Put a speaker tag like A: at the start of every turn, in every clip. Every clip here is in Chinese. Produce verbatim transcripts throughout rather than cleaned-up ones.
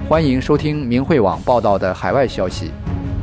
A: 欢迎收听明慧网报道的海外消息。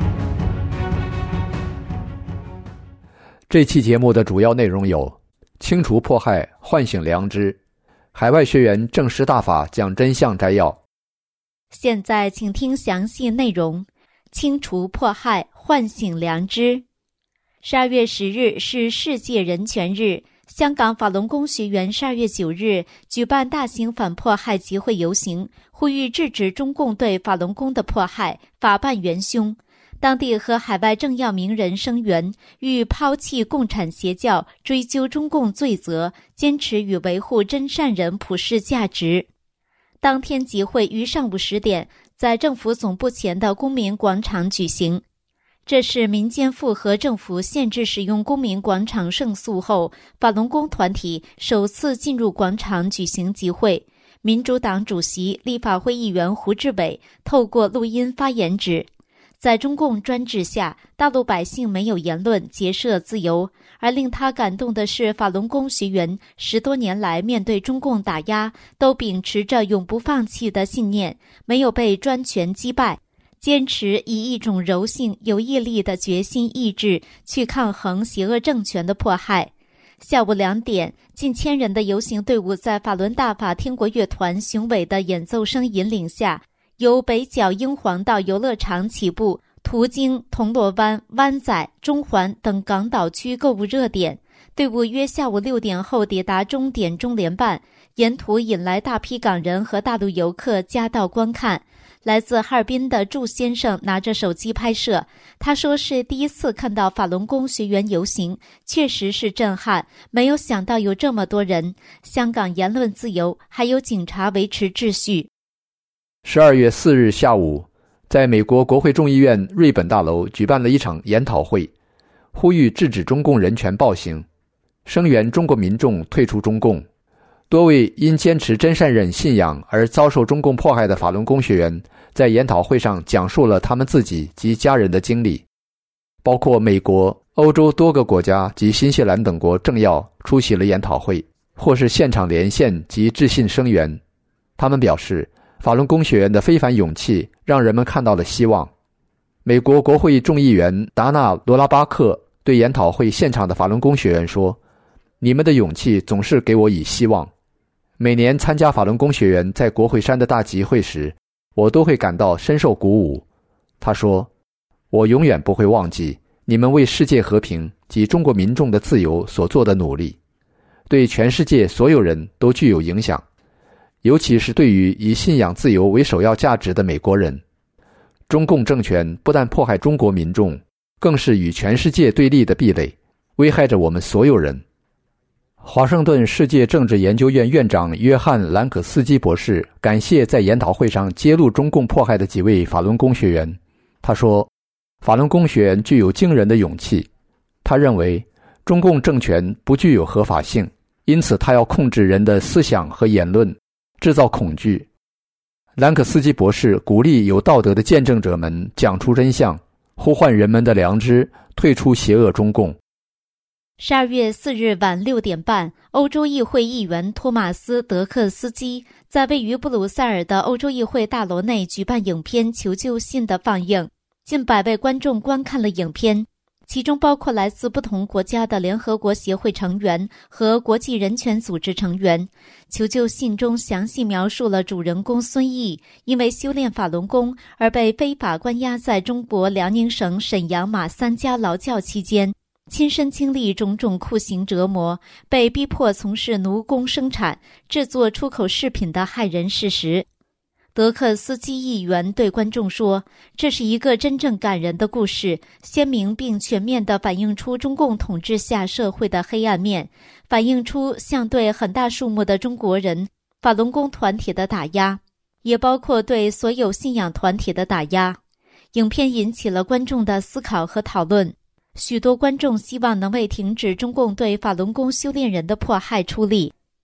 A: 这期节目的主要内容有：清除迫害，唤醒良知；海外学员证实大法讲真相摘要。
B: 现在请听详细内容：清除迫害，唤醒良知。十二月十日是世界人权日，香港法轮功学员十二月九日举办大型反迫害集会游行，呼吁制止中共对法轮功的迫害，法办元凶。当地和海外政要名人声援，欲抛弃共产邪教，追究中共罪责，坚持与维护真善人普世价值。当天集会于上午十点在政府总部前的公民广场举行。这是民间复合政府限制使用公民广场胜诉后，法轮功团体首次进入广场举行集会。民主党主席、立法会议员胡志伟透过录音发言指，在中共专制下，大陆百姓没有言论、结社自由。而令他感动的是，法轮功学员十多年来面对中共打压，都秉持着永不放弃的信念，没有被专权击败，坚持以一种柔性、有毅力的决心意志去抗衡邪恶政权的迫害。下午两点，近千人的游行队伍在法轮大法天国乐团雄伟的演奏声引领下，由北角英皇道游乐场起步，途经铜锣湾、湾仔、中环等港岛区购物热点。队伍约下午六点后抵达终点中联办，沿途引来大批港人和大陆游客夹道观看。来自哈尔滨的祝先生拿着手机拍摄，他说是第一次看到法轮功学员游行，确实是震撼，没有想到有这么多人。香港言论自由，还有警察维持秩序。
A: 十二月四日下午，在美国国会众议院瑞本大楼举办了一场研讨会，呼吁制止中共人权暴行，声援中国民众退出中共。多位因坚持真善忍信仰而遭受中共迫害的法轮功学员在研讨会上讲述了他们自己及家人的经历，包括美国、欧洲多个国家及新西兰等国政要出席了研讨会，或是现场连线及致信声援。他们表示，法轮功学员的非凡勇气让人们看到了希望。美国国会众议员达纳·罗拉巴克对研讨会现场的法轮功学员说：“你们的勇气总是给我以希望。每年参加法轮功学员在国会山的大集会时，我都会感到深受鼓舞。”他说：“我永远不会忘记你们为世界和平及中国民众的自由所做的努力，对全世界所有人都具有影响，尤其是对于以信仰自由为首要价值的美国人。中共政权不但迫害中国民众，更是与全世界对立的壁垒，危害着我们所有人。”华盛顿世界政治研究院院长约翰·兰可斯基博士感谢在研讨会上揭露中共迫害的几位法轮功学员。他说，法轮功学员具有惊人的勇气。他认为中共政权不具有合法性，因此他要控制人的思想和言论，制造恐惧。兰可斯基博士鼓励有道德的见证者们讲出真相，呼唤人们的良知退出邪恶中共。
B: 十二月四日晚六点半，欧洲议会议员托马斯·德克斯基在位于布鲁塞尔的欧洲议会大楼内举办影片求救信的放映，近百位观众观看了影片，其中包括来自不同国家的联合国协会成员和国际人权组织成员。求救信中详细描述了主人公孙毅因为修炼法轮功而被非法关押在中国辽宁省沈阳马三家劳教期间，亲身经历种种酷刑折磨，被逼迫从事奴工生产、制作出口饰品的骇人事实。德克斯基议员对观众说，这是一个真正感人的故事，鲜明并全面地反映出中共统治下社会的黑暗面，反映出像对很大数目的中国人、法轮功团体的打压，也包括对所有信仰团体的打压。影片引起了观众的思考和讨论。许多观众希望能为停止中共对法轮功修炼人的迫害出力。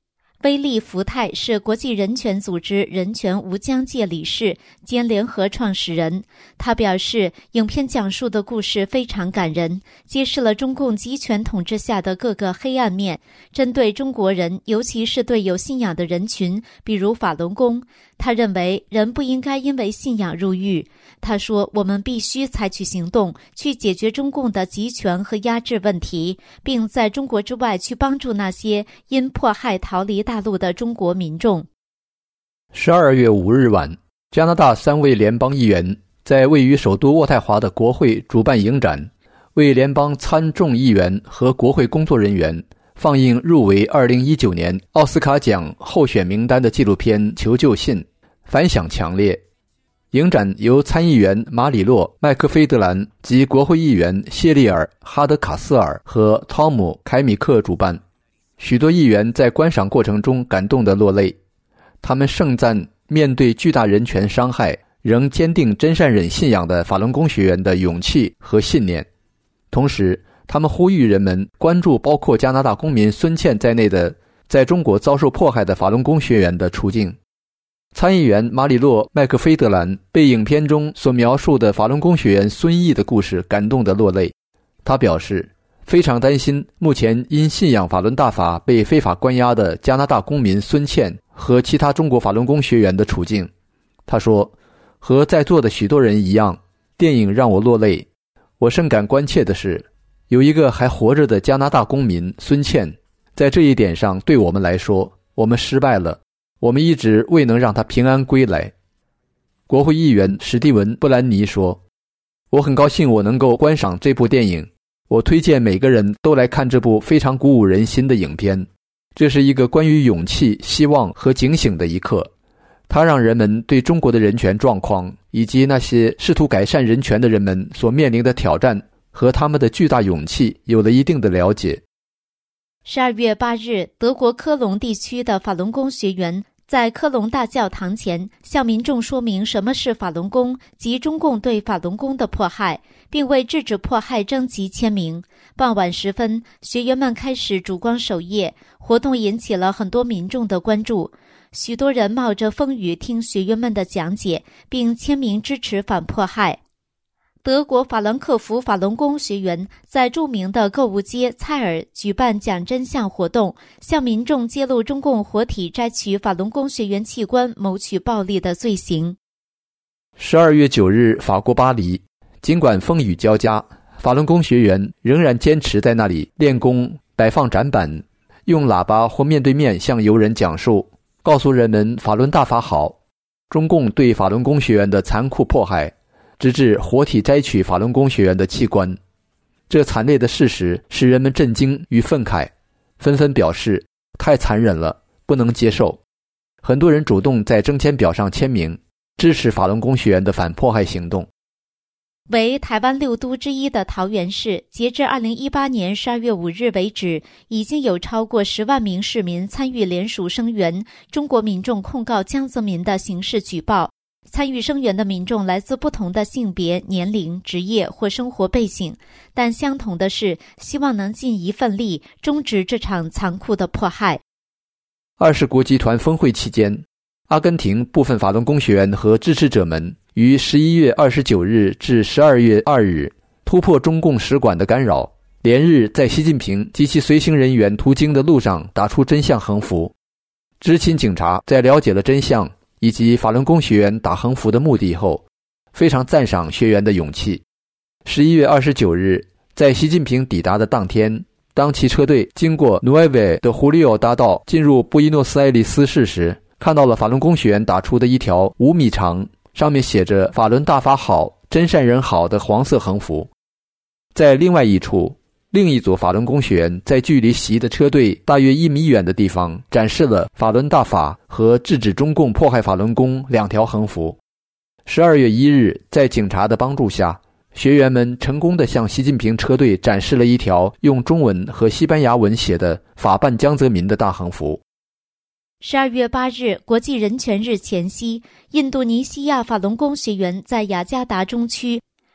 B: 威利福泰是国际人权组织人权无疆界理事兼联合创始人。他表示，影片讲述的故事非常感人，揭示了中共集权统治下的各个黑暗面，针对中国人，尤其是对有信仰的人群，比如法轮功。他认为人不应该因为信仰入狱。他说，我们必须采取行动，去解决中共的集权和压制问题，并在中国之外去帮助那些因迫害逃离大陆的中国民众。
A: 十二月五日晚，加拿大三位联邦议员在位于首都渥太华的国会主办影展，为联邦参众议员和国会工作人员放映入围二零一九年奥斯卡奖候选名单的纪录片《求救信》，反响强烈。影展由参议员马里洛·麦克菲德兰及国会议员谢利尔·哈德卡斯尔和汤姆·凯米克主办。许多议员在观赏过程中感动得落泪，他们盛赞面对巨大人权伤害仍坚定真善忍信仰的法轮功学员的勇气和信念。同时，他们呼吁人们关注包括加拿大公民孙茜在内的在中国遭受迫害的法轮功学员的处境。参议员马里洛·麦克菲德兰被影片中所描述的法轮功学员孙毅的故事感动得落泪。他表示，非常担心目前因信仰法轮大法被非法关押的加拿大公民孙茜和其他中国法轮功学员的处境。他说，和在座的许多人一样，电影让我落泪。我深感关切的是，有一个还活着的加拿大公民孙茜，在这一点上对我们来说，我们失败了。我们一直未能让他平安归来。国会议员史蒂文·布兰尼说，我很高兴我能够观赏这部电影，我推荐每个人都来看这部非常鼓舞人心的影片。这是一个关于勇气、希望和警醒的一刻，它让人们对中国的人权状况以及那些试图改善人权的人们所面临的挑战和他们的巨大勇气有了一定的了解。
B: 十二月八日，德国科隆地区的法轮功学员在科隆大教堂前向民众说明什么是法轮功及中共对法轮功的迫害，并为制止迫害征集签名。傍晚时分，学员们开始烛光守夜，活动引起了很多民众的关注。许多人冒着风雨听学员们的讲解，并签名支持反迫害。德国法兰克福法轮功学员在著名的购物街蔡尔举办讲真相活动，向民众揭露中共活体摘取法轮功学员器官谋取暴利的罪行。
A: 十二月九日，法国巴黎，尽管风雨交加，法轮功学员仍然坚持在那里练功，摆放展板，用喇叭或面对面向游人讲述，告诉人们法轮大法好，中共对法轮功学员的残酷迫害，直至活体摘取法轮功学员的器官。这惨烈的事实使人们震惊与愤慨，纷纷表示太残忍了，不能接受。很多人主动在征签表上签名，支持法轮功学员的反迫害行动。
B: 为台湾六都之一的桃园市，截至二零一八年十二月五日为止，已经有超过十万名市民参与联署声援中国民众控告江泽民的刑事举报。参与声援的民众来自不同的性别、年龄、职业或生活背景，但相同的是，希望能尽一份力，终止这场残酷的迫害。
A: 二十国集团峰会期间，阿根廷部分法轮功学员和支持者们于十一月二十九日至十二月二日突破中共使馆的干扰，连日在习近平及其随行人员途经的路上打出真相横幅。知情警察在了解了真相以及法轮功学员打横幅的目的后，非常赞赏学员的勇气。十一月二十九日，在习近平抵达的当天，当其车队经过努埃维的胡利奥大道进入布宜诺斯艾利斯市时，看到了法轮功学员打出的一条五米长，上面写着法轮大法好，真善人好的黄色横幅。在另外一处，另一组法轮功学员在距离习的车队大约一米远的地方展示了法轮大法和制止中共迫害法轮功两条横幅。十二月一日，在警察的帮助下，学员们成功地向习近平车队展示了一条用中文和西班牙文写的法办江泽民的大横幅。
B: 十二月八日，国际人权日前夕，印度尼西亚法轮功学员在雅加达中区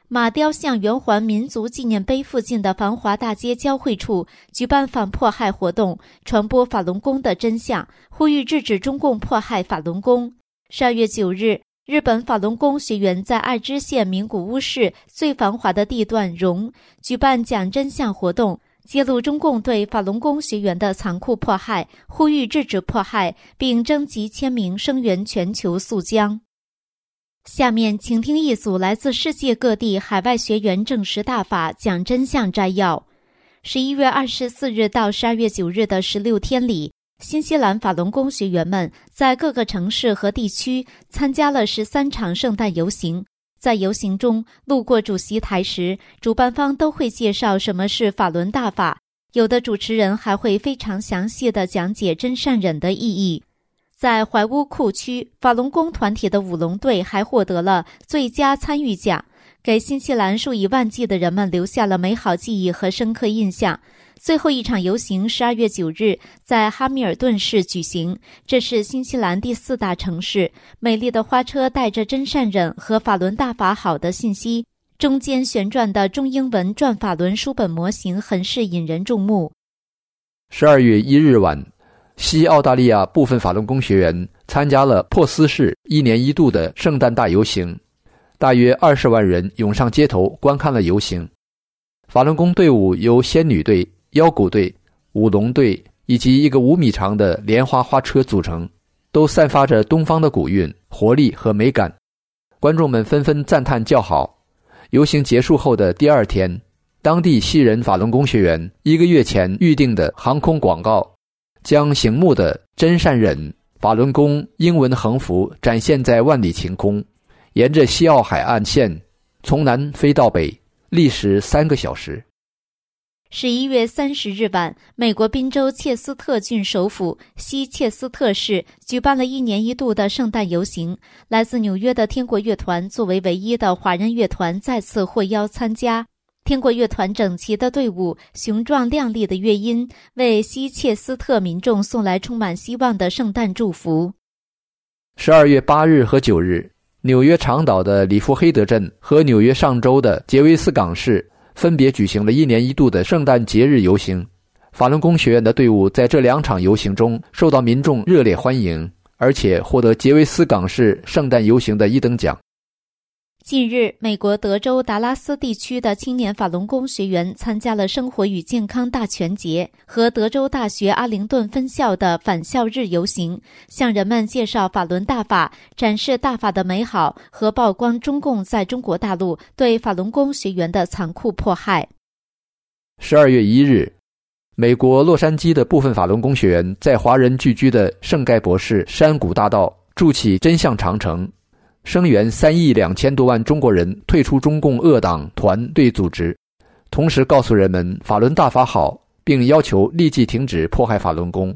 B: 马雕巷圆环民族纪念碑附近的繁华大街交汇处举办反迫害活动，传播法轮功的真相，呼吁制止中共迫害法轮功。十二月九日，日本法轮功学员在爱知县名古屋市最繁华的地段荣举办讲真相活动，揭露中共对法轮功学员的残酷迫害，呼吁制止迫害，并征集签名声援全球肃僵。下面请听一组来自世界各地海外学员证实大法讲真相摘要。十一月二十四日到十二月九日的十六天里，新西兰法轮功学员们在各个城市和地区参加了十三场圣诞游行。在游行中，路过主席台时，主办方都会介绍什么是法轮大法，有的主持人还会非常详细地讲解真善忍的意义。在怀乌库区，法轮功团体的舞龙队还获得了最佳参与奖，给新西兰数以万计的人们留下了美好记忆和深刻印象。最后一场游行十二月九日在哈密尔顿市举行，这是新西兰第四大城市。美丽的花车带着真善忍和法轮大法好的信息，中间旋转的中英文转法轮书本模型很是引人注目。
A: 十二月一日晚，西澳大利亚部分法轮功学员参加了珀斯市一年一度的圣诞大游行，大约二十万人涌上街头观看了游行。法轮功队伍由仙女队、腰鼓队、舞龙队以及一个五米长的莲花花车组成，都散发着东方的古韵、活力和美感。观众们纷纷赞叹叫好。游行结束后的第二天，当地西人法轮功学员一个月前预定的航空广告，将醒目的真善忍法轮功英文横幅展现在万里晴空，沿着西澳海岸线从南飞到北，历时三个小时。
B: 十一月三十日晚，美国宾州切斯特郡首府西切斯特市举办了一年一度的圣诞游行。来自纽约的天国乐团作为唯一的华人乐团再次获邀参加。天国乐团整齐的队伍、雄壮亮丽的乐音，为西切斯特民众送来充满希望的圣诞祝福。
A: 十二月八日和九日，纽约长岛的里弗黑德镇和纽约上州的杰维斯港市分别举行了一年一度的圣诞节日游行。法轮功学院的队伍在这两场游行中受到民众热烈欢迎，而且获得杰维斯港市圣诞游行的一等奖。
B: 近日，美国德州达拉斯地区的青年法轮功学员参加了生活与健康大全节和德州大学阿灵顿分校的返校日游行，向人们介绍法轮大法，展示大法的美好和曝光中共在中国大陆对法轮功学员的残酷迫害。
A: 十二月一日，美国洛杉矶的部分法轮功学员在华人聚居的圣盖博士山谷大道筑起真相长城，声援三亿两千多万中国人退出中共恶党团队组织，同时告诉人们法轮大法好，并要求立即停止迫害法轮功。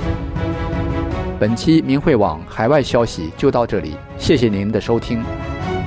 A: 本期明慧网海外消息就到这里，谢谢您的收听。